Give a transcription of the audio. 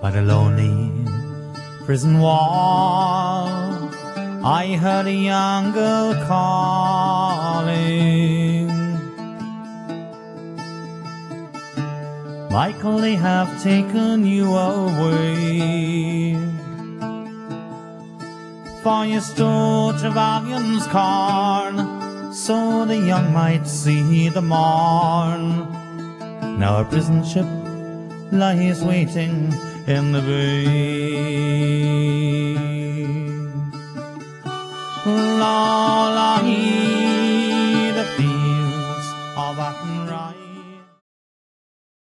By the lonely prison wall, I heard a young girl calling. Michael, they have taken you away, for you stole Trevelyan's corn, so the young might see the morn. Now a prison ship lies waiting in the bay.